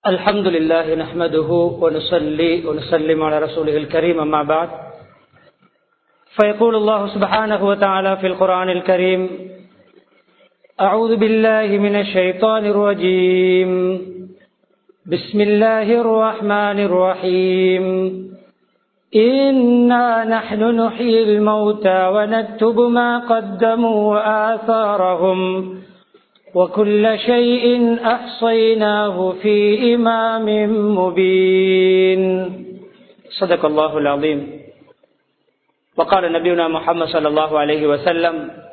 الحمد لله نحمده ونصلي ونسلم على رسوله الكريم أما بعد فيقول الله سبحانه وتعالى في القرآن الكريم أعوذ بالله من الشيطان الرجيم بسم الله الرحمن الرحيم إنا نحن نحيي الموتى ونكتب ما قدموا وآثارهم وكل شيء أحصيناه في إمام مبين صدق الله العظيم. وقال نبينا محمد صلى الله عليه وسلم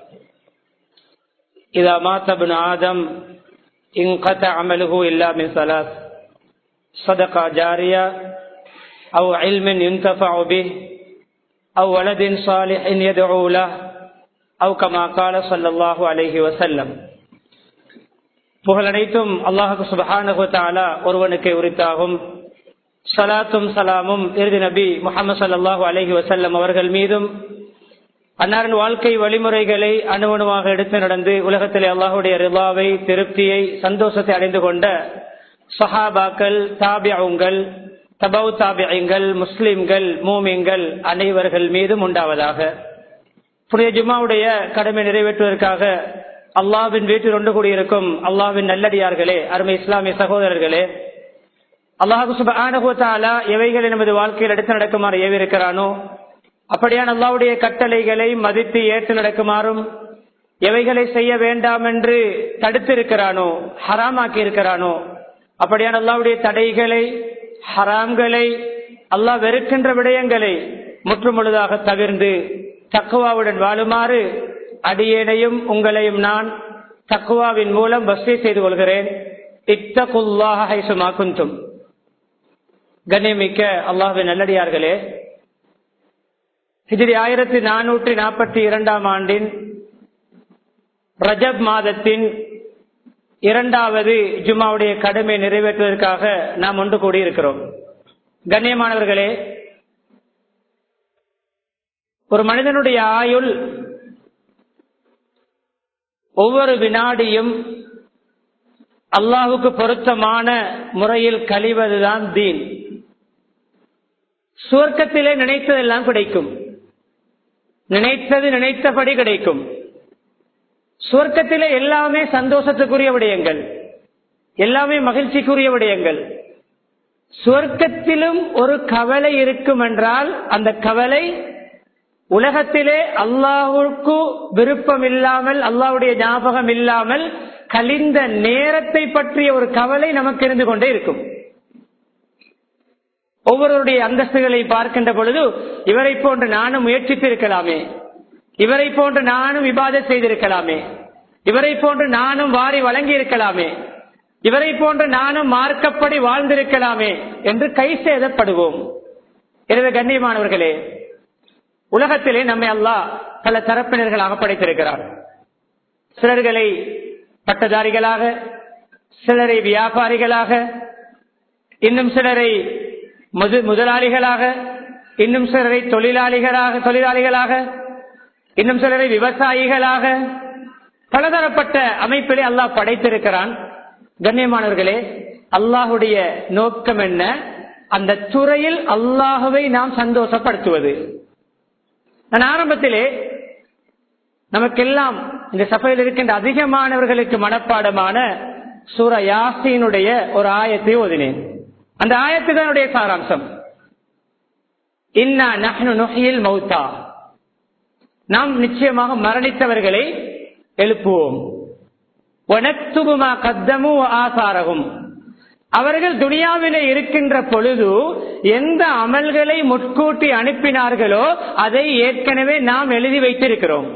إذا مات ابن آدم انقطع عمله إلا من ثلاث: صدقة جارية أو علم ينتفع به أو ولد صالح يدعو له أو كما قال صلى الله عليه وسلم. புகழனைத்தும் அல்லாஹ் சுப்ஹானஹு வ தஆலா ஒருவனுக்கே உரித்தாகும். ஸலாத்தும் ஸலாமும் இறுதி நபி முஹம்மது ஸல்லல்லாஹு அலைஹி வஸல்லம் அவர்கள் மீதும், அன்னாரின் வாழ்க்கை வழிமுறைகளை அணுவணுவாக எடுத்து நடந்து உலகத்திலே அல்லாஹ்வுடைய ரிதாவை, திருப்தியை, சந்தோஷத்தை அடைந்து கொண்ட ஸஹாபாக்கள், தாபிஊன்கள், தபவு தாபிஈன்கள், முஸ்லிம்கள், மூமின்கள் அனைவர்கள் மீதும் உண்டாவதாக. புனித ஜும்ஆவுடைய கடமை நிறைவேற்றுவதற்காக அல்லாஹ்வின் வீட்டில் ஒன்று கூடியிருக்கும் அல்லாஹ்வின் நல்லடியார்களே, அருமை இஸ்லாமிய சகோதரர்களே, அல்லாஹ் சுப்ஹானஹு வ தஆலா எவைகளை நமது வாழ்க்கையில் எடுத்து நடக்குமாறு ஏவிருக்கிறானோ அப்படியான அல்லாஹ்வுடைய கட்டளைகளை மதித்து ஏற்று நடக்குமாறும், எவைகளை செய்ய வேண்டாம் என்று தடுத்திருக்கிறானோ, ஹராமாக்கி இருக்கிறானோ அப்படியான அல்லாஹ்வுடைய தடைகளை, ஹராம்களை, அல்லாஹ் வெறுக்கின்ற விடயங்களை முற்றுமுழுதாக தவிர்ந்து தக்வாவுடன் வாழுமாறு அடியேனையும் உங்களையும் நான் தக்வாவின் மூலம் வஸியத் செய்து கொள்கிறேன். இத்தகுல்லாஹ ஹைசுமா குன்தும். கண்ணியமிக்க அல்லாஹ்வின் நல்லடியார்களே, ஹிஜ்ரி 1442 ஆண்டின் ரஜப் மாதத்தின் 2வது ஜும்ஆவுடைய கடமை நிறைவேற்றுவதற்காக நாம் ஒன்று கூடியிருக்கிறோம். கண்ணியமானவர்களே, ஒரு மனிதனுடைய ஆயுள் ஒவ்வொரு வினாடியும் அல்லாஹுக்கு பொருத்தமான முறையில் கழிவதுதான் தீன். சுவர்க்கத்திலே நினைத்ததெல்லாம் கிடைக்கும், நினைத்தது நினைத்தபடி கிடைக்கும். சுவர்க்கத்திலே எல்லாமே சந்தோஷத்துக்குரிய விடயங்கள், எல்லாமே மகிழ்ச்சிக்குரிய விடயங்கள். சுவர்க்கத்திலும் ஒரு கவலை இருக்கும் என்றால் அந்த கவலை உலகத்திலே அல்லாஹுக்கு விருப்பம் இல்லாமல், அல்லாஹ்வுடைய ஞாபகம் இல்லாமல் கழிந்த நேரத்தை பற்றிய ஒரு கவலை நமக்கு இருந்து கொண்டே இருக்கும். ஒவ்வொருவருடைய அந்தஸ்துகளை பார்க்கின்ற பொழுது இவரை போன்று நானும் முயற்சித்திருக்கலாமே, இவரை போன்று நானும் இபாதத் செய்திருக்கலாமே, இவரை போன்று நானும் வாரி வழங்கி இருக்கலாமே, இவரை போன்று நானும் மார்க்கப்படி வாழ்ந்திருக்கலாமே என்று கை சேதப்படுவோம். எனவே கண்ணியமானவர்களே, உலகத்திலே நம்மை அல்லாஹ் பல தரப்பினர்களாக படைத்திருக்கிறார். சிலர்களை பட்டதாரிகளாக, சிலரை வியாபாரிகளாக, இன்னும் சிலரை முதலாளிகளாக, இன்னும் சிலரை தொழிலாளிகளாக, இன்னும் சிலரை விவசாயிகளாக, பலதரப்பட்ட அமைப்பிலே அல்லாஹ் படைத்திருக்கிறான். கண்ணியமானவர்களே, அல்லாஹுடைய நோக்கம் என்ன? அந்த துறையில் அல்லாஹுவை நாம் சந்தோஷப்படுத்துவது. நான் ஆரம்பத்திலே நமக்கெல்லாம் இந்த சபையில் இருக்கின்ற அதிகமானவர்களுக்கு மனப்பாடமான சூரா யாசீனுடைய ஒரு ஆயத்தை ஓதினேன். அந்த ஆயத்துடைய சாராம்சம், இன்னா நஹ்னு நுஹ்யில் மௌத்தா, நாம் நிச்சயமாக மரணித்தவர்களை எழுப்புவோம். வனக்துபு மா கத்தமு வ ஆசாரஹும், அவர்கள் துனியாவிலே இருக்கின்ற பொழுது எந்த அமல்களை முற்கூட்டி அனுப்பினார்களோ அதை ஏற்கனவே நாம் எழுதி வைத்திருக்கிறோம்.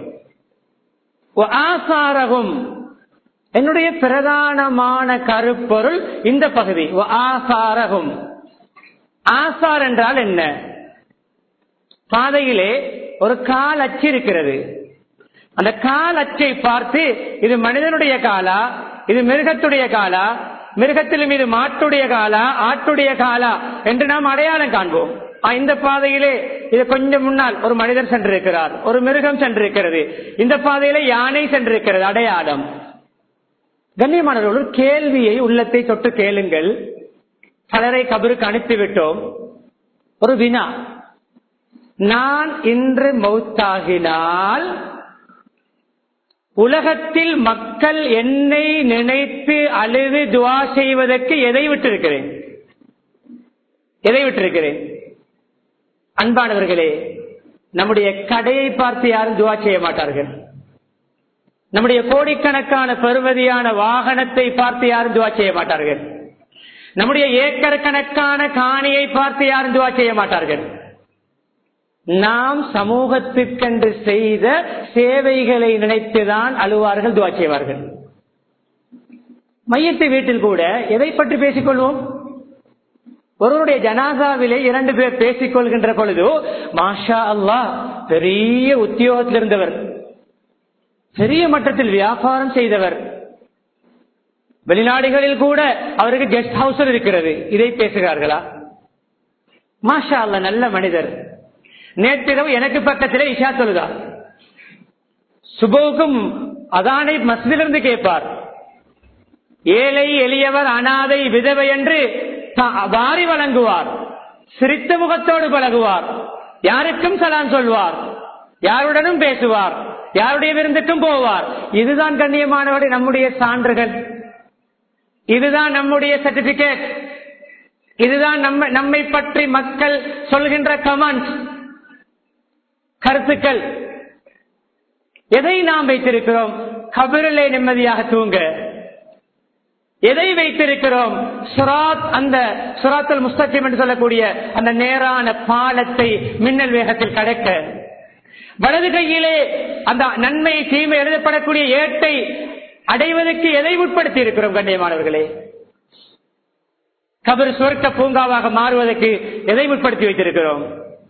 ஆசாரகும், என்னுடைய பிரதானமான கருப்பொருள் இந்த பகுதி. ஆசாரகும், ஆசார் என்றால் என்ன? பாதையிலே ஒரு கால் அச்சு இருக்கிறது. அந்த கால் அச்சை பார்த்து இது மனிதனுடைய காலா, இது மிருகத்துடைய காலா, மிருகத்திலும் இது மாட்டுடைய காலா, ஆட்டுடைய காலா என்று நாம் அடையாளம் காண்போம். இந்த பாதையிலே இது கொஞ்சம் முன்னால் ஒரு மனிதர் சென்றிருக்கிறார், ஒரு மிருகம் சென்றிருக்கிறது, இந்த பாதையில யானை சென்றிருக்கிறது, அடையாளம். கண்ணியமானவர்கள், கேள்வியை உள்ளத்தை தொட்டு கேளுங்கள். பலரை கபருக்கு அனுப்பிவிட்டோம். ஒரு வினா, நான் இன்று மௌத்தாகினால் உலகத்தில் மக்கள் என்னை நினைத்து அழுது துஆ செய்வதற்கு எதை விட்டிருக்கிறேன்? அன்பானவர்களே, நம்முடைய கடையை பார்த்து யாரும் துஆ செய்ய மாட்டார்கள். நம்முடைய கோடிக்கணக்கான பெறுமதியான வாகனத்தை பார்த்து யாரும் துஆ செய்ய மாட்டார்கள். நம்முடைய ஏக்கர் கணக்கான காணியை பார்த்து யாரும் துஆ செய்ய மாட்டார்கள். நாம் சமூகத்துக்கென்று செய்த சேவைகளை நினைத்துதான் அழுவார்கள், துஆ செய்வார்கள். மையத்து வீட்டில் கூட எதை பற்றி பேசிக்கொள்வோம்? ஒருவருடைய ஜனாசாவிலே 2 பேர் பேசிக் கொள்கின்ற பொழுது, மாஷா அல்லாஹ், பெரிய உத்தியோகத்தில் இருந்தவர், பெரிய மட்டத்தில் வியாபாரம் செய்தவர், வெளிநாடுகளில் கூட அவருக்கு கெஸ்ட் ஹவுஸ் இருக்கிறது, இதை பேசுகிறார்களா? மாஷா அல்லாஹ், நல்ல மனிதர். நேற்றிரவு எனக்கு பக்கத்திலே இஷா தொழுதார். சுபோக்கும் அதானை மஸ்ஜிதிலிருந்து கேட்பார். ஏழை எளியவர் அனாதை விதவை என்று வாரி வழங்குவார். சிரித்த முகத்தோடு பழகுவார். யாருக்கும் சலாம் சொல்வார், யாருடனும் பேசுவார், யாருடைய விருந்துக்கும் போவார். இதுதான் கண்ணியமானவர்கள் நம்முடைய சான்றுகள், இதுதான் நம்முடைய சர்டிபிகேட், இதுதான் நம்மை பற்றி மக்கள் சொல்கின்ற கமெண்ட், கருத்துக்கள். எதை நாம் வைத்திருக்கிறோம்? கபரிலே நிம்மதியாக தூங்க. எதை வைத்திருக்கிறோம்? சுராத், அந்த சுராத்துல் முஸ்தகீம் என்று சொல்லக்கூடிய அந்த நேரான பாலத்தை மின்னல் வேகத்தில் கடக்க. வலது கையிலே அந்த நன்மை தீமை எழுதப்படக்கூடிய ஏட்டை அடைவதற்கு எதை உட்படுத்தி இருக்கிறோம்? கண்ணியமானவர்களே, கபர் சுவர்க்க பூங்காவாக மாறுவதற்கு எதை உட்படுத்தி வைத்திருக்கிறோம்?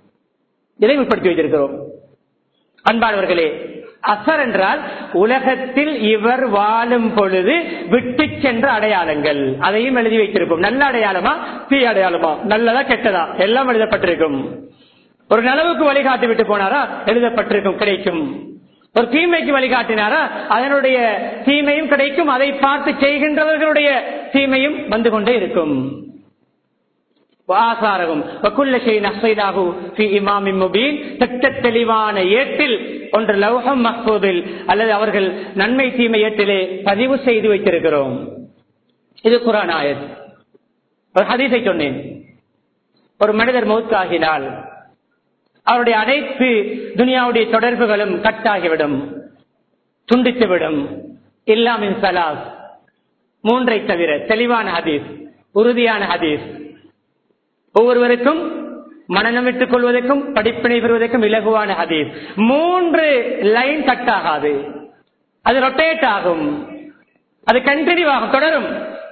அன்பானவர்களே, அசர் என்றால் உலகத்தில் இவர் வாழும் பொழுது விட்டு சென்ற அடையாளங்கள், அதையும் எழுதி வைத்திருக்கும். நல்ல அடையாளமா, தீ அடையாளமா, நல்லதா கெட்டதா, எல்லாம் எழுதப்பட்டிருக்கும். ஒரு நலவுக்கு வழிகாட்டி விட்டு போனாரா, எழுதப்பட்டிருக்கும், கிடைக்கும். ஒரு தீமைக்கு வழிகாட்டினாரா, அதனுடைய தீமையும் கிடைக்கும். அதை பார்த்து செய்கின்றவர்களுடைய தீமையும் வந்து கொண்டே இருக்கும். தெளிவான ஏட்டில், ஒன்று லௌஹம் மஹ்பூதில் அல்லது அவர்கள் நன்மை தீமை ஏட்டிலே பதிவு செய்து வைத்திருக்கிறோம். இது குர்ஆன் ஆயத். ஒரு ஹதீஸை சொன்னேன். ஒரு மனிதர் மௌத்தாகினால் அவருடைய அனைத்து துனியாவுடைய தொடர்புகளும் கட்டாகிவிடும், துண்டித்துவிடும். இல்லாமின் சலாஸ், 3 தவிர. தெளிவான ஹதீஸ், உறுதியான ஹதீஸ். ஒவ்வொருவருக்கும் மனநம் விட்டுக் கொள்வதற்கும் படிப்பினை பெறுவதற்கும் இலகுவான ஹதீஸ். 3 லைன் கட் ஆகாது, அது ரொட்டேட் ஆகும், அது கண்டினியூ ஆகும், தொடரும்.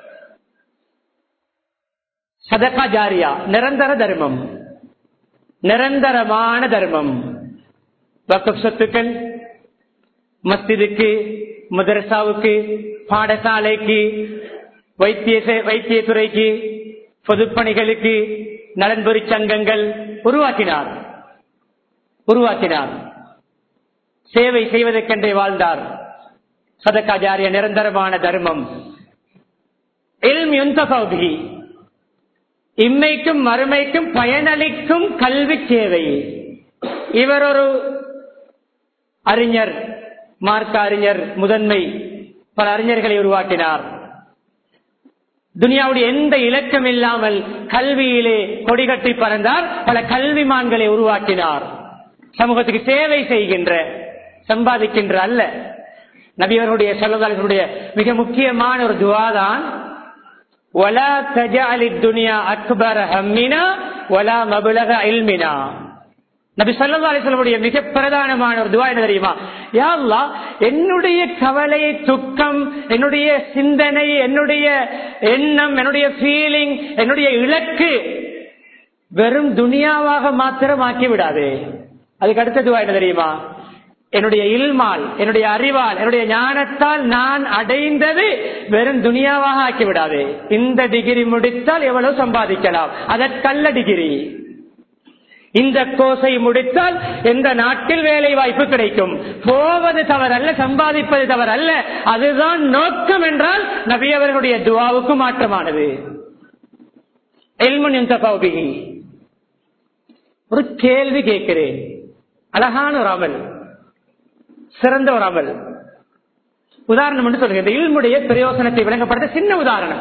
சதகா ஜாரியா, நிரந்தர தர்மம், நிரந்தரமான தர்மம். வக்ஃப் சொத்துக்கள் மஸ்ஜிதுக்கு, மதரசாவுக்கு, பாடசாலைக்கு, வைத்தியத்துறைக்கு, பொதுப்பணிகளுக்கு, நலன்புரி சங்கங்கள் உருவாக்கினார். சேவை செய்வதற்கென்றே வாழ்ந்தார். சதகா ஜாரியா, நிரந்தரமான தர்மம். இல்ம் யுன்தஃபஉ பிஹி, இம்மைக்கும் மறுமைக்கும் பயனளிக்கும் கல்வி சேவை. இவர் ஒரு அறிஞர், மார்க்க அறிஞர், முதன்மை. பல அறிஞர்களை உருவாக்கினார். துனியாவுடைய எந்த இலக்கம் இல்லாமல் கல்வியிலே கொடிகட்டி பறந்தார். பல கல்விமான்களை உருவாக்கினார். சமூகத்துக்கு சேவை செய்கின்ற, சம்பாதிக்கின்ற அல்ல. நபி அவர்களுடைய ஸல்லல்லாஹு அலைஹி வஸல்லம் மிக முக்கியமான ஒரு துஆ தான், வலா தஜஅலித் துன்யா அக்பர ஹம்மினா வலா மப்லக இல்மினா. நபி ஸல்லல்லாஹு அலைஹி வஸல்லம் மிக பிரதானமான ஒரு துஆ என்ன தெரியுமா? யா அல்லாஹ், என்னுடைய கவலை, துக்கம், என்னுடைய சிந்தனை, என்னுடைய எண்ணம், என்னுடைய ஃபீலிங், என்னுடைய இலக்கு வெறும் துனியாவாக மாத்திரம் ஆக்கி விடாதே. அதுக்கு அடுத்த துஆ என்ன தெரியுமா? என்னுடைய இல்மால், என்னுடைய அறிவால், என்னுடைய ஞானத்தால் நான் அடைந்தது வெறும் துனியாவாக ஆக்கிவிடாதே. இந்த டிகிரி முடித்தால் எவ்வளவு சம்பாதிக்கலாம், அதற்கல்ல டிகிரி. இந்த கோர்ஸை முடித்தால் எந்த நாட்டில் வேலை வாய்ப்பு கிடைக்கும். போவது தவறல்ல, சம்பாதிப்பது தவறல்ல, அதுதான் நோக்கம் என்றால் நபி அவர்களுடைய துஆவுக்கு மாற்றமானது. இல்முன் யுன்தஃபஉ பிஹி. ஒரு கேள்வி கேட்கிறேன், அழகான ஒரு அமல், சிறந்த ஒரு அமல். உதாரணம் என்று சொல்கிறேன். இல்முடைய பிரயோசனத்தை விளங்கப்படுத்த சின்ன உதாரணம்.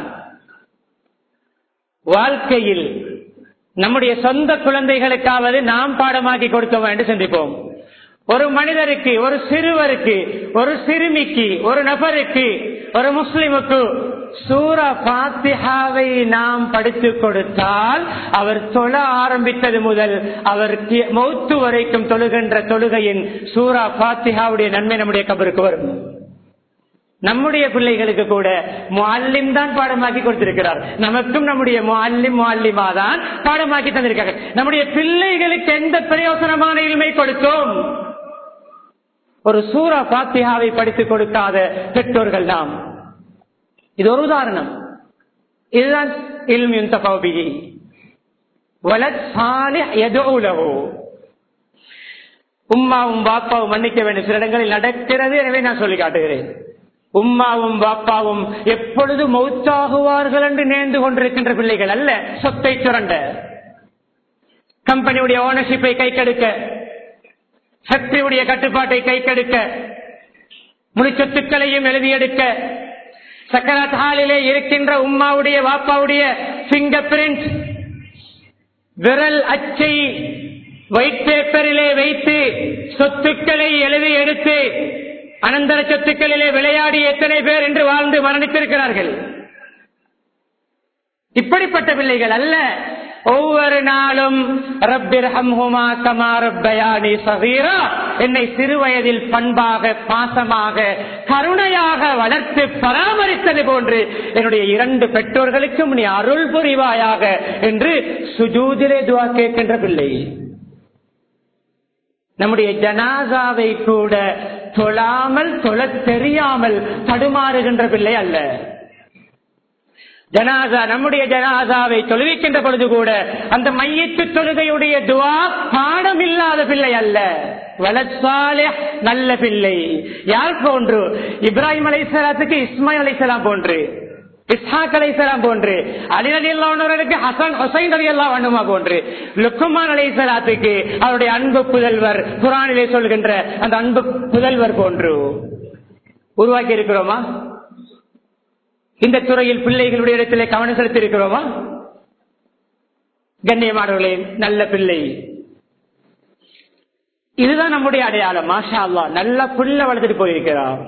வாழ்க்கையில் நம்முடைய சொந்த குழந்தைகளுக்காவது நாம் பாடமாக்கி கொடுத்தோம் என்று சிந்திப்போம். ஒரு மனிதருக்கு, ஒரு சிறுவருக்கு, ஒரு சிறுமிக்கு, ஒரு நபருக்கு, ஒரு முஸ்லிமுக்கு சூரா ஃபாத்திஹாவை நாம் படித்துக் கொடுத்தால் அவர் தொழ ஆரம்பித்தது முதல் அவர் மௌத்து வரைக்கும் தொழுகின்ற தொழுகையின் சூரா ஃபாத்திஹாவுடைய நன்மை நம்முடைய கபருக்கு வரும். நம்முடைய பிள்ளைகளுக்கு கூட முஅல்லிம் தான் பாடமாக்கி கொடுத்திருக்கிறார். நமக்கும் நம்முடைய முஅல்லிமா தான் பாடமாக்கி தந்திருக்கிறார்கள். நம்முடைய பிள்ளைகளுக்கு எந்த பிரயோசனமான இல்மை கொடுத்தோம்? ஒரு சூரா ஃபாத்திஹாவை படித்துக் கொடுக்காத பெற்றோர்கள் நாம். இது ஒரு உதாரணம். இதுதான் இல்மு யுன்தஃபஉ பிஹி. வலத் சாலிஹ் யதுஉ லஹு. உம்மாவும் பாப்பாவும் மன்னிக்க வேண்டும், சில இடங்களில் நடக்கிறது, எனவே நான் சொல்லி காட்டுகிறேன். உம்மாவும் பாப்பாவும் எப்பொழுது மௌத்தாகுவார்கள் என்று நேர்ந்து கொண்டிருக்கின்ற பிள்ளைகள் அல்ல. சொத்தை சுரண்ட, கம்பெனியுடைய ஓனர்ஷிப்பை கைக்கெடுக்க, ஃபேக்டரியுடைய கட்டுப்பாட்டை கைக்கெடுக்க, முழு சொத்துக்களையும் எழுதியெடுக்க, சக்கராத் ஹாலிலே இருக்கின்ற உம்மாவுடைய பாப்பாவுடைய பிங்கர் பிரிண்ட், விரல் அச்சை ஒயிட் பேப்பரிலே வைத்து சொத்துக்களை எழுதி எடுத்து அனந்தர சொத்துக்களிலே விளையாடி எத்தனை பேர் என்று வாழ்ந்து மரணித்திருக்கிறார்கள். இப்படிப்பட்ட பிள்ளைகள் அல்ல. ஒவ்வொரு நாளும் ரப்பிர்ஹம்ஹுமா கமா ரப்பயானி ஸகீரா, என்னை சிறு வயதில் பண்பாக, பாசமாக, கருணையாக வளர்த்து பராமரித்தது போன்று என்னுடைய 2 பெற்றோர்களுக்கும் நீ அருள் புரிவாயாக என்று சுஜூதிலே துஆ கேட்கின்ற பிள்ளை. நம்முடைய ஜனாசாவை கூட தொழாமல், தொழ தெரியாமல் தடுமாறுகின்ற பிள்ளை அல்ல. ஜனாசா, நம்முடைய ஜனாசாவை தொழுவிக்கின்ற பொழுது கூட அந்த மையத்து தொழுகையுடைய துஆ பாடம் இல்லாத பிள்ளை அல்ல. வலத் சாலிஹ், நல்ல பிள்ளை. யார் போன்று? இப்ராஹிம் அலைஹிஸ்ஸலாத்துக்கு இஸ்மாயில் அலைஹிஸ்ஸலாம் போன்று, இஸ்ஹாக் அலைஹிஸ்ஸலாம் போன்று, அலி ரலியல்லாஹு அன்ஹுவுக்கு ஹசன் ஹுசைன் ரலியல்லாஹு அன்ஹுமா போன்று, லுக்மான் அலைஹிஸ்ஸலாத்துக்கு அவருடைய அன்பு புதல்வர், குர்ஆனிலே சொல்கின்ற அந்த அன்பு புதல்வர் போன்று உருவாக்கி இருக்கிறோமா? இந்த துறையில் பிள்ளைகளுடைய இடத்திலே கவனம் செலுத்தி இருக்கிறோமா? கண்ணியமானவர்களே, நல்ல பிள்ளை, இதுதான் நம்முடைய அடையாளம். மாஷா அல்லாஹ், நல்ல பிள்ளை வளர்த்துட்டு போயிருக்கிறார்,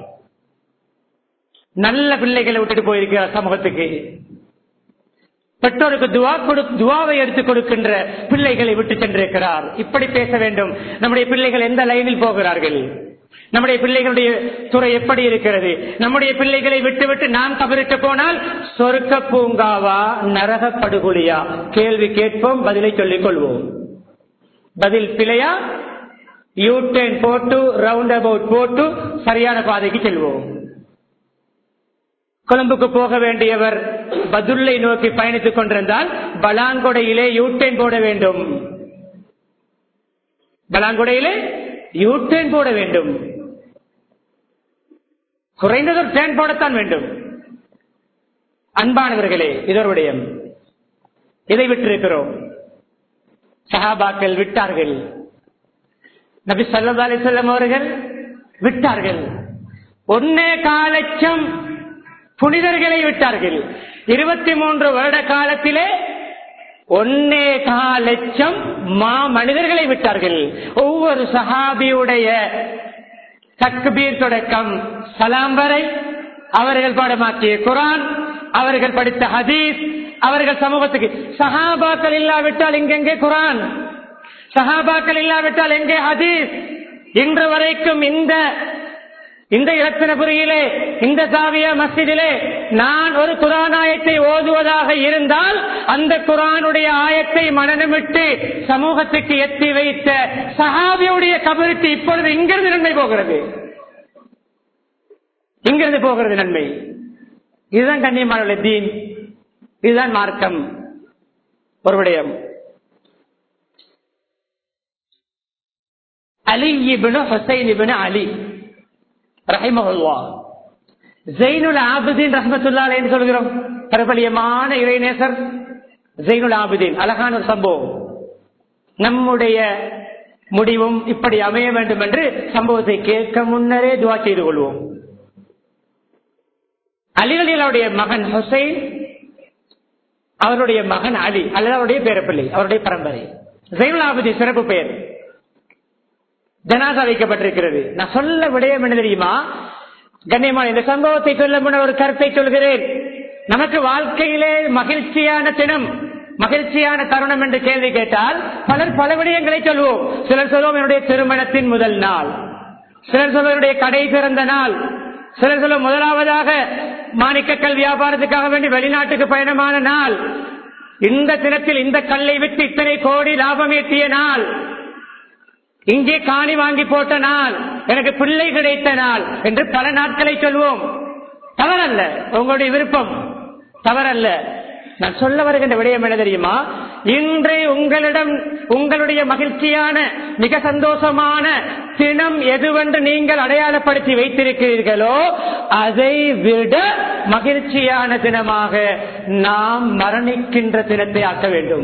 நல்ல பிள்ளைகளை விட்டுட்டு போயிருக்கிறார் சமூகத்துக்கு. பெற்றோருக்கு துவாவை எடுத்துக் கொடுக்கின்ற பிள்ளைகளை விட்டு சென்றிருக்கிறார். இப்படி பேச வேண்டும். நம்முடைய பிள்ளைகள் எந்த லைனில் போகிறார்கள்? நம்முடைய பிள்ளைகளுடைய துறை எப்படி இருக்கிறது? நம்முடைய பிள்ளைகளை விட்டுவிட்டு நாம் கபருக்கு போனால் சொர்க்க பூங்காவா, நரக படுகொலியா? கேள்வி கேட்போம், பதிலை சொல்லிக் கொள்வோம். பதில் பிழையா, யூ-டர்ன் போட்டு, ரவுண்ட் அபவுட் போட்டு சரியான பாதைக்கு செல்வோம். கொழும்புக்கு போக வேண்டியவர் பதுல்லை நோக்கி பயணித்துக் கொண்டிருந்தால் பலாங்கொடையிலே யூ-டர்ன் போட வேண்டும். பலாங்கொடையிலே யூ-டர்ன் போட வேண்டும். குறைந்தது ஒரு டர்ன் போடத்தான் வேண்டும். அன்பானவர்களே, இதொரு விடயம். இதை விட்டிருக்கிறோம். சஹாபாக்கள் விட்டார்கள், நபி ஸல்லல்லாஹு அலைஹி வஸல்லம் அவர்கள் விட்டார்கள். 1.25 லட்சம் புனிதர்களை விட்டார்கள். 23 வருட காலத்திலே 1.25 லட்சம் மனிதர்களை விட்டார்கள். ஒவ்வொரு சஹாபியுடைய தக்பீர் தொடக்கம் சலாம் வரை, அவர்கள் பாடமாக்கிய குர்ஆன், அவர்கள் படித்த ஹதீஸ், அவர்கள் சமூகத்துக்கு. சஹாபாக்கள் இல்லாவிட்டால் இங்கெங்கே குர்ஆன்? சஹாபாக்கள் இல்லாவிட்டால் எங்கே ஹதீஸ்? இன்று வரைக்கும் இந்த இரத்தினபுரியிலே, இந்த ஜாவியா மஸ்ஜிதிலே நான் ஒரு குர்ஆன் ஆயத்தை ஓதுவதாக இருந்தால் அந்த குர்ஆனுடைய ஆயத்தை மனனமிட்டு சமூகத்துக்கு எத்தி வைத்த சஹாபியுடைய கபருக்கு இப்பொழுது இங்கிருந்து நன்மை போகிறது. இங்கிருந்து போகிறது நன்மை. இதுதான் கண்ணியமான தீன், இதுதான் மார்க்கம். ஒரு விடயம், அலி இப்னு ஹுசைன் இப்னு அலி ரஹிமஹுல்லாஹ், ஜைனுல் ஆபிதீன் ரஹ்மத்துல்லாஹி அலைஹி சொல்கிறோம். பிரபலியமான இறைநேசர், ஜைனுல் ஆபிதீன். அழகான ஒரு சம்பவம். நம்முடைய முடிவும் இப்படி அமைய வேண்டும் என்று சம்பவத்தை கேட்க முன்னரே துவா செய்து கொள்வோம். அலி ரலியல்லாஹுடைய மகன் ஹுசைன், அவருடைய மகன் அலி அல்லது அவருடைய பேரப்பிள்ளை, அவருடைய பரம்பரை. ஜைனுல் ஆபிதீன் சிறப்பு பெயர். ஜனாசா வைக்கப்பட்டிருக்கிறது. நான் சொல்ல விடயம் என்ன தெரியுமா? கண்ணியமான இந்த சம்பவத்தை சொல்ல முன்ன ஒரு கருத்தை சொல்கிறேன். நமக்கு வாழ்க்கையிலே மகிழ்ச்சியான தினம், மகிழ்ச்சியான தருணம் என்று கேள்வி கேட்டால் பலர் பல விடயங்களை சொல்வோம். சிலர் சொல்வோம் என்னுடைய திருமணத்தின் முதல் நாள், சிலர் சொல்வோம் என்னுடைய கடை திறந்த நாள், சிலர் சொல்வோம் முதலாவதாக மாணிக்கக்கல் வியாபாரத்துக்காக வேண்டி வெளிநாட்டுக்கு பயணமான நாள், இந்த தினத்தில் இந்த கல்லை விட்டு இத்தனை கோடி லாபம் ஈட்டிய நாள், இங்கே காணி வாங்கி போட்ட நாள், எனக்கு பிள்ளை கிடைத்த நாள் என்று பல நாட்களை சொல்வோம். தவறல்ல, உங்களுடைய விருப்பம், தவறல்ல. நான் சொல்ல வருகின்ற விடயம் என்ன தெரியுமா? இன்று உங்களிடம் உங்களுடைய மகிழ்ச்சியான மிக சந்தோஷமான தினம் எதுவென்று நீங்கள் அடையாளப்படுத்தி வைத்திருக்கிறீர்களோ அதை விட மகிழ்ச்சியான தினமாக நாம் மரணிக்கின்ற தினத்தை ஆக்க வேண்டும்.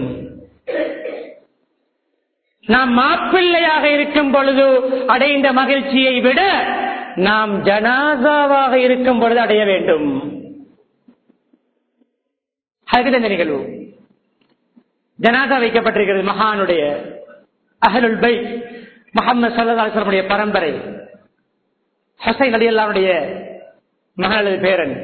நாம் மாப்பிள்ளையாக இருக்கும் பொழுது அடைந்த மகிழ்ச்சியை விட நாம் ஜனாசாவாக இருக்கும் பொழுது அடைய வேண்டும். அதுக்கு இந்த நிகழ்வு ஜனாசா வைக்கப்பட்டிருக்கிறது. மகானுடைய அஹ்லுல் பைத் முஹம்மது ஸல்லல்லாஹு அலைஹி வஸல்லம் பரம்பரை ஹுசைன் ரலியல்லாஹுடைய மகளது பேரன்.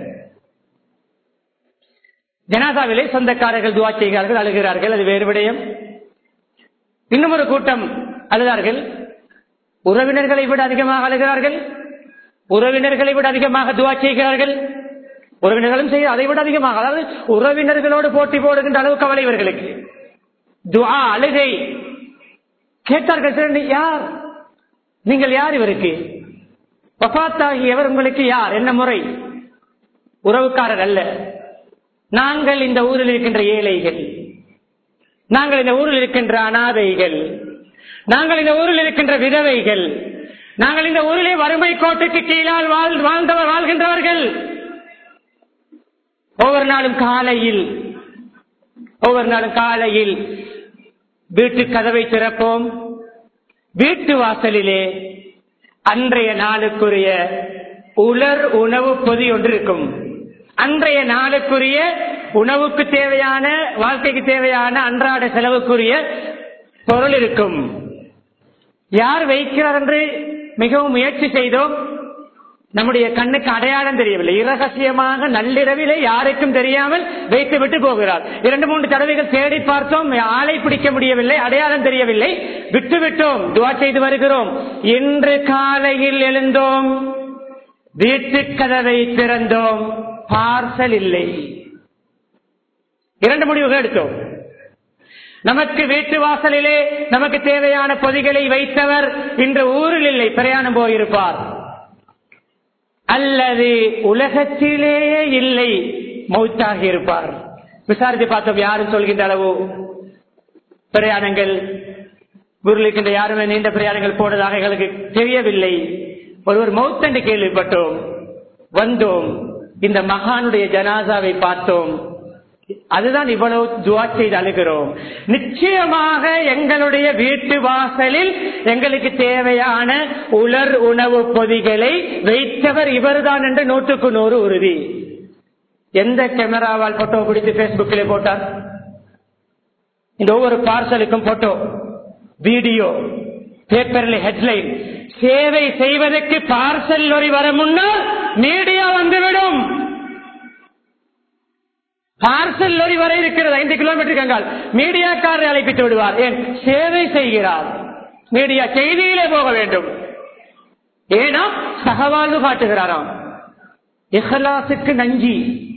ஜனாசாவிலே சொந்தக்காரர்கள் துஆ செய்கிறார்கள், அழுகிறார்கள், அது வேறு விடயம். இன்னும் ஒரு கூட்டம் அழுதார்கள். உறவினர்களை விட அதிகமாக அழுகிறார்கள், உறவினர்களை விட அதிகமாக துஆ செய்கிறார்கள், உறவினர்களும் செய்ய அதை விட அதிகமாக, அதாவது உறவினர்களோடு போட்டி போடுகின்ற அளவு கவலை இவர்களுக்கு. துஆ, அழுகை. கேட்டார்கள், யார் நீங்கள், யார் இவருக்கு வஃபாத்தாகியவர் உங்களுக்கு யார், என்ன முறை? உறவுக்காரர் அல்ல, நாங்கள் இந்த ஊரில் இருக்கின்ற ஏழைகள், நாங்கள் இந்த ஊரில் இருக்கின்ற அனாதைகள், நாங்கள் இந்த ஊரில் இருக்கின்ற விதவைகள், நாங்கள் இந்த ஊரிலே வறுமை கோட்டுக்கு கீழால் வாழ்கின்றவர்கள். ஒவ்வொரு நாளும் காலையில் வீட்டு கதவை திறப்போம். வீட்டு வாசலிலே அன்றைய நாளுக்குரிய உலர் உணவு பொதி ஒன்று இருக்கும். அன்றைய நாளுக்குரிய உணவுக்கு தேவையான, வாழ்க்கைக்கு தேவையான அன்றாட செலவுக்குரிய பொருள் இருக்கும். யார் வைக்கிறார் என்று மிகவும் முயற்சி செய்தோம். நம்முடைய கண்ணுக்கு அடையாளம் தெரியவில்லை. இரகசியமாக நள்ளிரவிலே யாருக்கும் தெரியாமல் வைத்து விட்டு போகிறார். 2-3 தடவைகள் தேடி பார்த்தோம், ஆளை பிடிக்க முடியவில்லை, அடையாளம் தெரியவில்லை, விட்டுவிட்டோம், துஆ செய்து வருகிறோம். இன்று காலையில் எழுந்தோம், வீட்டு கதவை திறந்தோம், பார்சல் இல்லை. 2 முடிவுகள் எடுத்தோம். நமக்கு வீட்டு வாசலிலே நமக்கு தேவையான பொதிகளை வைத்தவர் இன்று ஊரில் இல்லை, பிரயாணம் போயிருப்பார், அல்லது உலகத்திலேயே இல்லை, மௌத்தாகி இருப்பார். விசாரித்து பார்த்தோம், யாரும் சொல்கின்ற அளவு பிரயாணங்கள் ஊரில் இருக்கின்ற யாருமே நீண்ட பிரயாணங்கள் போனதாக எங்களுக்கு தெரியவில்லை. ஒருவர் மௌத் என்று கேள்விப்பட்டோம், வந்தோம், இந்த மகானுடைய ஜனாசாவை பார்த்தோம். அதுதான் இவ்வளவு துஆ செய்து அழுகிறோம். நிச்சயமாக எங்களுடைய வீட்டு வாசலில் எங்களுக்கு தேவையான உலர் உணவு பொதிகளை வைத்தவர் இவர்தான் என்று 100% உறுதி. எந்த கேமராவால் போட்டோ பிடித்து பேஸ்புக்கிலே போட்டார்? இந்த ஒவ்வொரு பார்சலுக்கும் போட்டோ, வீடியோ, பேப்பரில் ஹெட்லைன். சேவை செய்வதற்கு பார்சல் லொரி வர முன்னால் மீடியா வந்துவிடும். பார்சல் லொரி வரை இருக்கிறது, 5 கிலோமீட்டர் கங்கால், மீடியாக்காரரை அழைப்பித்து விடுவார். ஏன்? சேவை செய்கிறார். மீடியா செய்தியிலே போக வேண்டும். ஏன்னா சகவாழ்வு காட்டுகிறாராம். இஹ்லாசுக்கு நஞ்சி.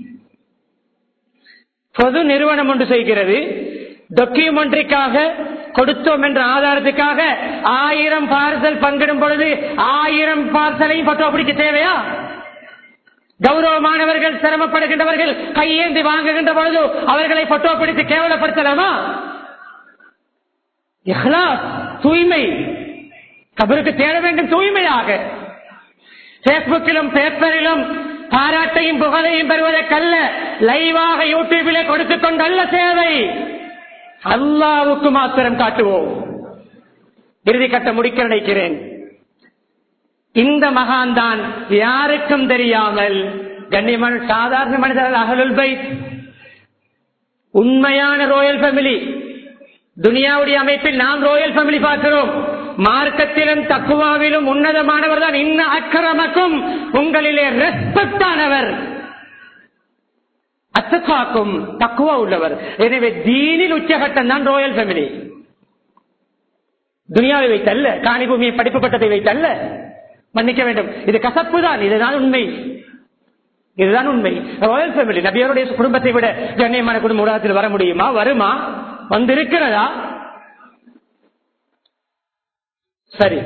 பொது நிறுவனம் ஒன்று செய்கிறது, டாக்குமெண்ட்ரிக்காக கொடுத்தோம் என்ற ஆதாரத்துக்காக 1000 பார்சல் பங்கிடும் பொழுது 1000 பார்சலையும் பட்டோ பிடிக்க தேவையா? கௌரவமானவர்கள், சிரமப்படுகின்றவர்கள் கையேந்தி வாங்குகின்ற பொழுது அவர்களை பட்டோ பிடித்து கேவலப்படுத்தலாமா? இஹ்லாஸ், தூய்மை. கபருக்கு தேட வேண்டும் தூய்மையாக. பேஸ்புக்கிலும் பேப்பரிலும் பாராட்டையும் புகழையும் பெறுவதற்கல்ல, லைவாக யூடியூபிலே கொடுத்துக் கொண்டல்ல சேவை, அல்லாஹ்வுக்கு மாத்திரம் காட்டுவோம். இறுதி கட்ட முடிக்க நினைக்கிறேன். இந்த மகான் தான் யாருக்கும் தெரியாமல் கண்ணியமான சாதாரண மனிதர்கள், அஹ்லுல் பைத், உண்மையான ரோயல் ஃபேமிலி. துனியாவுடைய அமைப்பில் நாம் ரோயல் ஃபேமிலி பார்க்கிறோம். மார்க்கத்திலும் தக்குவாவிலும் உன்னதமானவர் தான் இன்ன அக்கிரமக்கும், உங்களிலே ரெஸ்பெக்ட் ஆனவர் அத்தகாக்கும், தக்குவா உள்ளவர். எனவே தீனில் உச்சகட்டம் தான் ரோயல் ஃபேமிலி. துனியாவை வைத்தல்ல, காணி பூமியை படிப்புப்பட்டதை வைத்தல்ல. மன்னிக்க வேண்டும், இது கசப்பு தான். இதுதான் உண்மை, இதுதான் உண்மை. ராயல் ஃபேமிலி, நபியருடைய குடும்பத்தை விட கண்ணியமான குடும்ப உலகத்தில் வர முடியுமா? வருமா? வந்திருக்கிறதா? சரி,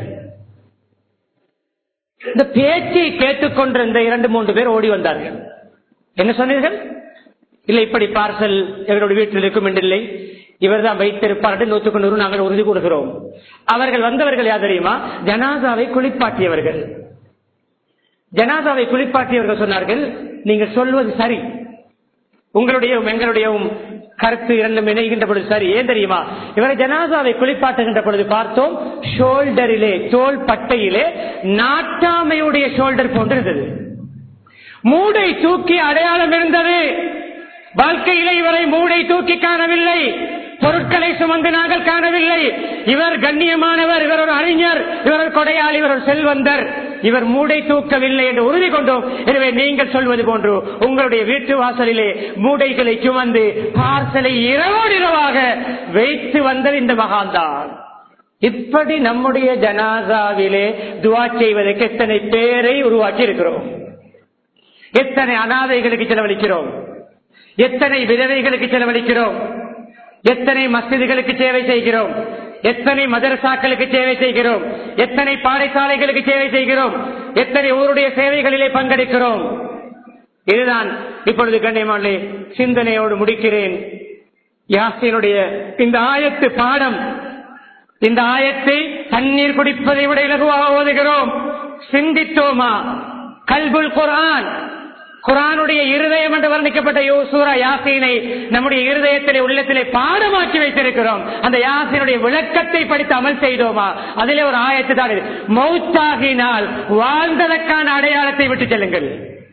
இந்த பேச்சை கேட்டுக்கொண்டிருந்த 2-3 பேர் ஓடி வந்தார்கள். என்ன சொன்னீர்கள்? இல்லை, இப்படி பார்சல் எங்களுடைய வீட்டில் இருக்கும் என்றில்லை, இவர் தான் வைத்திருப்பார் 100% நாங்கள் உறுதி கூறுகிறோம். அவர்கள் வந்தவர்கள் யார் தெரியுமா? ஜனாசாவை குளிப்பாட்டியவர்கள். ஜனாசாவை குளிப்பாட்டியவர்கள் சொன்னார்கள், நீங்கள் சொல்வது சரி, உங்களுடைய எங்களுடைய கருத்து இரண்டும் இணைகின்ற பொழுது சரி. ஏன் தெரியுமா? இவரை ஜனாசாவை குளிப்பாட்டுகின்ற பொழுது பார்த்தோம், ஷோல்டரிலே, தோள் பட்டையிலே நாட்டாமையுடைய ஷோல்டர் போன்றிருந்தது. மூடை தூக்கி அடையாளம் இருந்தது. வாழ்க்கையிலே இவரை மூடை தூக்கி காணவில்லை, பொருட்களை சுமந்து நாங்கள் காணவில்லை. இவர் கண்ணியமானவர், இவர் ஒரு அறிஞர், இவர் ஒரு கொடையாளி, இவர் ஒரு செல்வந்தர், இவர் மூடை தூக்கவில்லை என்று உறுதி கொண்டோம். எனவே நீங்கள் சொல்வது போன்று உங்களுடைய வீட்டு வாசலிலே மூடைகளை சுமந்து பார்சலை இரவோடு இரவாக வைத்து வந்தது இந்த மகான்தான். இப்படி நம்முடைய ஜனாசாவிலே துஆ செய்வதற்கு எத்தனை பேரை உருவாக்கி இருக்கிறோம், எத்தனை அனாதைகளுக்கு செலவழிக்கிறோம், எத்தனை விதவைகளுக்கு செலவழிக்கிறோம், எத்தனை மஸ்ஜிதுகளுக்கு சேவை செய்கிறோம், எத்தனை மதரசாக்களுக்கு சேவை செய்கிறோம், எத்தனை பாடசாலைகளுக்கு சேவை செய்கிறோம், எத்தனை ஊருடைய சேவைகளிலே பங்கெடுக்கிறோம். இதுதான் இப்பொழுது கண்ணியமான சிந்தனையோடு முடிக்கிறேன். யாசீனுடைய இந்த ஆயத்து பாடம், இந்த ஆயத்தை தண்ணீர் குடிப்பதை விட இலகுவாக ஓதுகிறோம். சிந்தித்தோமா? கல்புல் குர்ஆன், குர்ஆனுடைய இருதயம் என்று வர்ணிக்கப்பட்ட சூரா யாசீனை நம்முடைய இருதயத்திலே, உள்ளத்திலே பாடமாக்கி வைத்திருக்கிறோம். அந்த யாசீனுடைய விளக்கத்தை படித்து அமல் செய்தோமா? அதிலே ஒரு ஆயத்து தான், மௌத்தாகினால் வாழ்ந்ததற்கான அடையாளத்தை விட்டு செல்லுங்கள்,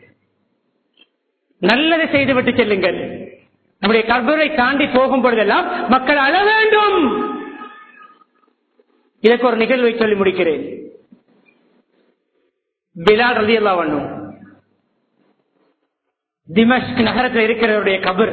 நல்லது செய்து விட்டு செல்லுங்கள். நம்முடைய கபரை தாண்டி போகும் பொழுதெல்லாம் மக்கள் அழ வேண்டும். இதற்கு ஒரு நிகழ்வை சொல்லி முடிக்கிறேன். பிலால் ரலியல்லாஹு அன்ஹு திமஷ்க் நகரத்தில் இருக்கிறவருடைய கபர்,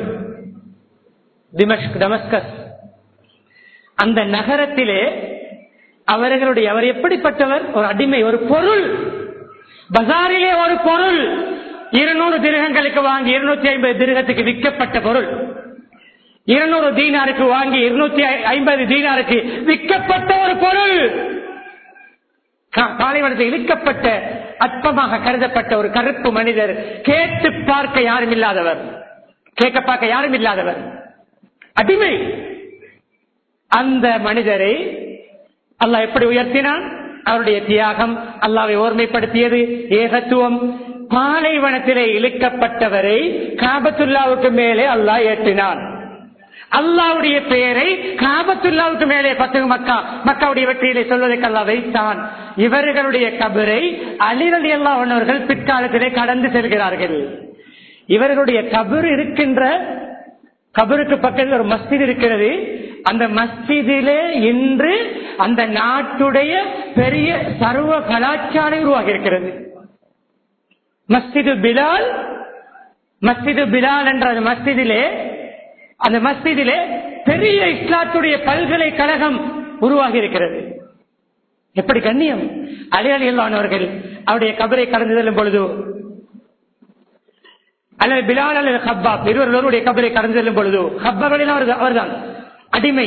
டமஸ்கஸ், அந்த நகரத்திலே அவர்களுடைய, அவர் எப்படிப்பட்டவர்? ஒரு அடிமை, ஒரு பொருள், பஜாரிலே ஒரு பொருள் 200 திரகங்களுக்கு வாங்கி 250 திரகத்துக்கு விற்கப்பட்ட பொருள், 200 தீனாருக்கு வாங்கி 250 தீனாருக்கு விற்கப்பட்ட ஒரு பொருள், பாலைவனத்தில் இழுக்கப்பட்ட அற்பமாக கருதப்பட்ட ஒரு கருப்பு மனிதர், கேட்டு பார்க்க யாரும் இல்லாதவர், கேட்க பார்க்க யாரும் இல்லாதவர், அடிமை. அந்த மனிதரை அல்லாஹ் எப்படி உயர்த்தினான்? அவருடைய தியாகம் அல்லாஹ்வை ஓர்மைப்படுத்தியது, ஏகத்துவம். பாலைவனத்திலே இழுக்கப்பட்டவரை காபத்துல்லாவுக்கு மேலே அல்லாஹ் ஏற்றினான். அல்லாஹ்வுடைய பெயரை காபத்துல்லாவுக்கு மேலே மக்காவுடைய வெற்றியிலே சொல்வதற்கு அல்லாஹ் வைத்தான். இவர்களுடைய கபரை அலி ரலியல்லாஹு அன்ஹு அவர்கள் பிற்காலத்திலே கடந்து செல்கிறார்கள். இவர்களுடைய கபர் இருக்கின்ற கபருக்கு பக்கத்தில் ஒரு மஸ்ஜித் இருக்கிறது. அந்த மஸ்ஜிதிலே இன்று அந்த நாட்டுடைய பெரிய சர்வ கலாச்சாரம் உருவாகி இருக்கிறது. மஸ்ஜிது பிலால் என்ற அந்த மஸ்ஜிதிலே பெரிய இஸ்லாத்துடைய பல்கலைக்கழகம் உருவாகி இருக்கிறது. எப்படி கண்ணியம்! அலி ரலியல்லாஹு அன்ஹு அவர்கள் அவருடைய கபரை கடந்து செல்லும் பொழுது, அல்லது பிலால் அல்லது ஹப்பாப் இருவருடைய கபரை கடந்து செல்லும் பொழுது, ஹப்பாப் அவர்தான் அடிமை.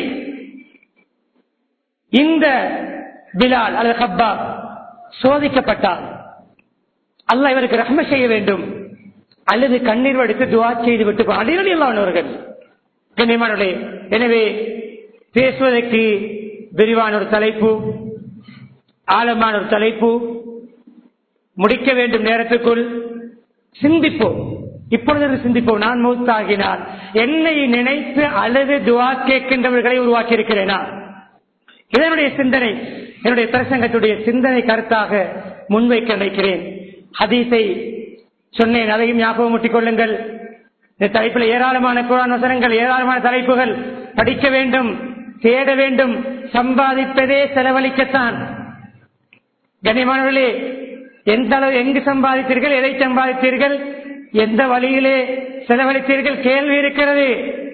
இந்த பிலால் அல்லது ஹப்பாப் சோதிக்கப்பட்டார். அல்லாஹ் இவருக்கு ரஹ்ம செய்ய வேண்டும் அல்லது கண்ணீர் வடித்து துஆ செய்து விட்டு அலி ரலியல்லாஹு அன்ஹு அவர்கள் கண்ணியமானவர்களே, எனவே பேசுவதற்கு விரிவான ஒரு தலைப்பு, ஆழமான ஒரு தலைப்பு, முடிக்க வேண்டும் நேரத்துக்குள். சிந்திப்போம். இப்பொழுது சிந்திப்போம், நான் மௌத்தாகினால் என்னை நினைத்து அழுது துஆ கேட்கின்றவர்களை உருவாக்கி இருக்கிறேனா? இதனுடைய சிந்தனை என்னுடைய பிரசங்கத்துடைய சிந்தனை கருத்தாக முன்வைக்க நினைக்கிறேன். ஹதீஸை சொன்னேன், அதையும் ஞாபகம் ஊட்டிக் கொள்ளுங்கள். இந்த தலைப்பில் ஏராளமான குர்ஆன் வசனங்கள், ஏராளமான தலைப்புகள் படிக்க வேண்டும், தேட வேண்டும். சம்பாதிப்பதே செலவழிக்கத்தான். கண்ணியமானவர்களே, எந்த அளவு, எங்கு சம்பாதித்தீர்கள், எதை சம்பாதித்தீர்கள், எந்த வழியிலே செலவழித்தீர்கள், கேள்வி இருக்கிறது.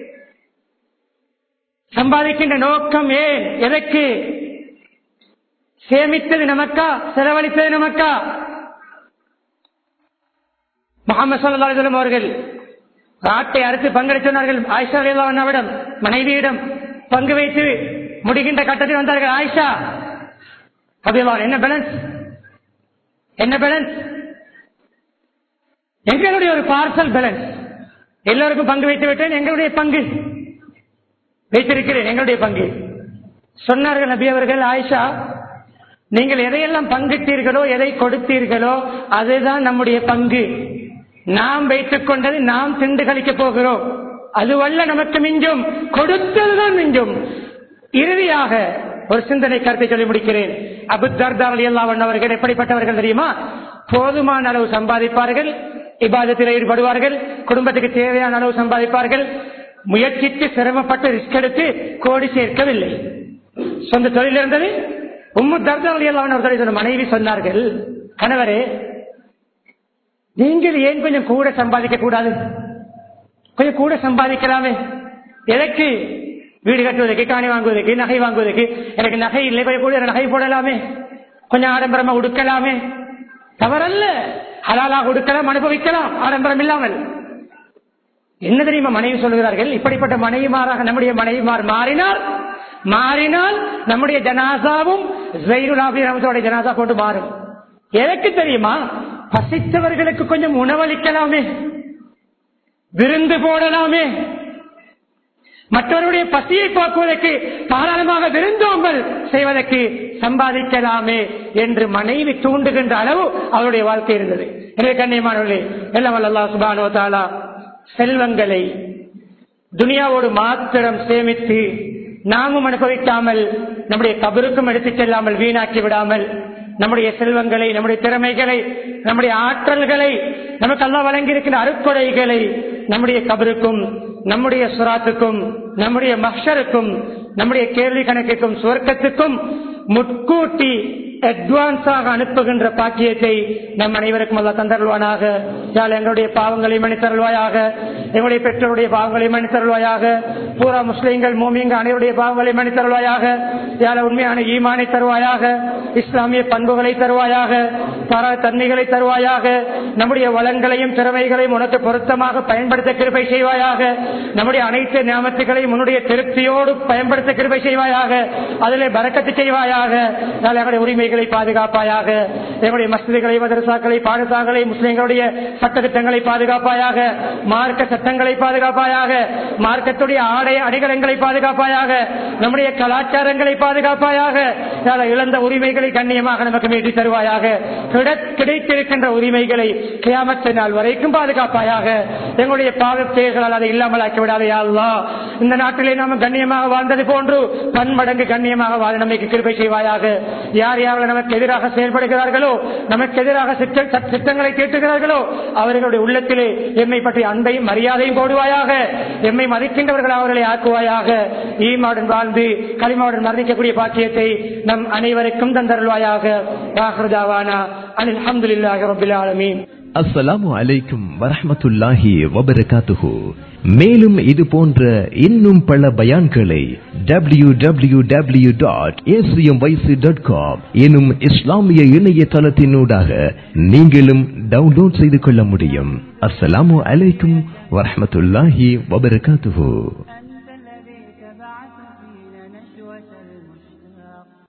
சம்பாதிக்கின்ற நோக்கம் ஏன், எதற்கு? சேமித்தது நமக்கா, செலவழித்தது நமக்கா? முஹம்மது ஸல்லல்லாஹு அலைஹி வஸல்லம் அவர்கள் ஆட்டை அறுத்து பங்கெடுத்து சொன்னார்கள். ஆயிஷா ரலியல்லாஹு அன்ஹாவிடம், மனைவியிடம் பங்கு வைத்து முடிகின்ற கட்டத்தில் வந்தார்கள். ஆயிஷா ரலியல்லாஹு, என்ன பேலன்ஸ், என்ன பேலன்ஸ்? எங்களுடைய ஒரு பார்சல் பேலன்ஸ், எல்லோருக்கும் பங்கு வைத்து விட்டேன், எங்களுடைய பங்கு வைத்திருக்கிறேன், எங்களுடைய பங்கு. சொன்னார்கள் நபி அவர்கள், ஆயிஷா, நீங்கள் எதையெல்லாம் பங்கிட்டீர்களோ, எதை கொடுத்தீர்களோ அதுதான் நம்முடைய பங்கு. நாம் வைத்துக் கொண்டது நாம் திண்டு கழிக்க போகிறோம், அதுவல்ல நமக்கு மிஞ்சும், கொடுத்ததுதான் மிஞ்சும். இறுதியாக ஒரு சிந்தனை கருத்தை சொல்லி முடிக்கிறேன். அபூ தர்தா ரலியல்லாஹு அன்ஹு அவர்கள் எப்படிப்பட்டவர்கள் தெரியுமா? போதுமான அளவு சம்பாதிப்பார்கள், இபாதத்தில் ஈடுபடுவார்கள், குடும்பத்துக்கு தேவையான அளவு சம்பாதிப்பார்கள், முயற்சித்து சிரமப்பட்டு ரிஸ்க் எடுத்து கோடி சேர்க்கவில்லை. சொந்த தொழில் இருந்தது. உம்மு தர்தா ரலியல்லாஹு அன்ஹா அவர்கள் மனைவி சொன்னார்கள், கணவரே, நீங்கள் ஏன் கொஞ்சம் கூட சம்பாதிக்க கூடாது? கொஞ்சம் கூட சம்பாதிக்கலாமே. எதற்கு? வீடு கட்டுவதற்கு, காணி வாங்குவதற்கு, நகை வாங்குவதற்கு. எனக்கு நகை இல்லை, கொஞ்சம் கூட நகை போடலாமே, கொஞ்சம் ஆடம்பரமா உடுக்கலாமே. தவறல்ல, ஹலாலாக உடுக்கலாம், அனுபவிக்கலாம், ஆடம்பரம் இல்லாமல். என்ன தெரியுமா மனைவி சொல்லுகிறார்கள்? இப்படிப்பட்ட மனைவிமாராக நம்முடைய மனைவிமார் மாறினால் நம்முடைய ஜனாசாவும் ஸைனுல் ஆபிதீன் ரஹ்மத்துல்லாஹி ஜனாசா போட்டு மாறும். எதற்கு தெரியுமா? பசித்தவர்களுக்கு கொஞ்சம் உணவளிக்கலாமே, விருந்து போடலாமே, மற்றவருடைய பசியை போக்குவதற்கு தாராளமாக விருந்தோம்பல் செய்வதற்கு சம்பாதிக்கலாமே என்று மனைவி தூண்டுகின்ற அளவு அவருடைய வாழ்க்கை இருந்தது. எனவே கண்ணியமானவர்களே, எல்லாம் அல்லாஹ் சுப்ஹானஹு வ தஆலா செல்வங்களை துனியாவோடு மாத்திரம் சேமித்து நாமும் அனுபவிக்காமல், நம்முடைய கபருக்கும் எடுத்துச் செல்லாமல், வீணாக்கி விடாமல், நம்முடைய செல்வங்களை, நம்முடைய திறமைகளை, நம்முடைய ஆற்றல்களை, நமக்கு அல்லாஹ் வழங்கி இருக்கின்ற அருட்கொடைகளை நம்முடைய கபருக்கும், நம்முடைய சுராத்துக்கும், நம்முடைய மஹ்ஷருக்கும், நம்முடைய கேள்வி கணக்குக்கும், சுவர்க்கத்துக்கும் முட்கூட்டி அட்வான்ஸாக அனுப்புகின்ற பாக்கியத்தை நம் அனைவருக்கும் அல்லாஹ் தந்தருள்வானாக. எங்களுடைய பாவங்களை மன்னித்தருள்வாயாக, எங்களுடைய பெற்றோருடைய பாவங்களை மன்னித்தருள்வாயாக, பூரா முஸ்லிம்கள் மூமின்கள் அனைவருடைய பாவங்களை மன்னித்தருள்வாயாக. உண்மையான ஈமானை தருவாயாக, இஸ்லாமிய பண்புகளை தருவாயாக, தர தன்மைகளை தருவாயாக. நம்முடைய வளங்களையும் திறமைகளையும் உனக்கு பொருத்தமாக பயன்படுத்த கிருபை செய்வாயாக. நம்முடைய அனைத்து நியாமத்துகளையும் உன்னுடைய திருப்தியோடு பயன்படுத்த கிருபை செய்வாயாக. அதிலே பரக்கத்து செய்வாயாக. எங்களுடைய உரிமைகளை பாதுகாப்பாயாக. எங்களுடைய மஸ்ஜிதுகளை, மதரசாக்களை, பாடசாலைகளை, முஸ்லிம்களுடைய சட்டத்திட்டங்களை பாதுகாப்பாயாக. மார்க்க சட்டங்களை பாதுகாப்பாயாக. மார்க்கத்துடைய ஆடை அடிகளங்களை பாதுகாப்பாயாக. நம்முடைய கலாச்சாரங்களை பாதுகாப்பாயாக. இழந்த உரிமைகளை கண்ணியமாக நமக்கு மீட்டி தருவாயாக. கிடைத்திருக்கின்ற உரிமைகளை கியாமத் நாள் வரைக்கும் பாதுகாப்பாயாக. எங்களுடைய பாவச் செயல்களால் அதை இல்லாமல் ஆக்கிவிடாதே யா அல்லாஹ். இந்த நாட்டிலே நாம் கண்ணியமாக வாழ்ந்தது போன்று பன்மடங்கு கண்ணியமாக வாழ நமக்கு கிருபை செய்வாயாக. யார் யார்கள் நமக்கு எதிராக செயல்படுகிறார்களோ, நமக்கு எதிராக சித்தங்களை தீட்டுகிறார்களோ, அவர்களுடைய உள்ளத்திலே எம்மை பற்றி அன்பையும் மரியாதையும் போடுவாயாக. எம்மை மதிக்கின்றவர்கள் அவர்களை ஆக்குவாயாக. ஈமாவுடன் வாழ்ந்து கலிமாவுடன் மரணிக்கக்கூடிய பாக்கியத்தை நம் அனைவருக்கும் தந்தருள்வாயாக. அல்ஹம்துலில்லாஹி ரப்பில் ஆலமீன். அஸ்ஸலாமு அலைக்கும் வரஹ்மத்துல்லாஹி வபரகாத்துஹு. மேலும் இது போன்ற இன்னும் பல பயான்களை www.acmyc.com எனும் இஸ்லாமிய இணையதளத்தினூடாக நீங்களும் டவுன்லோட் செய்து கொள்ள முடியும். அஸ்ஸலாமு அலைக்கும் வரஹ்மத்துல்லாஹி வபரகாத்துஹு.